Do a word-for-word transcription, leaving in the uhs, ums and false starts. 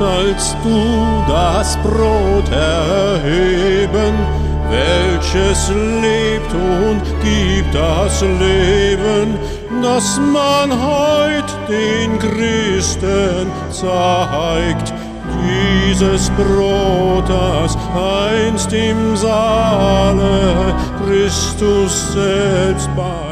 sollst du das Brot erheben, welches lebt und gibt das Leben, das man heut den Christen zeigt. Dieses Brot, das einst im Saale Christus selbst bei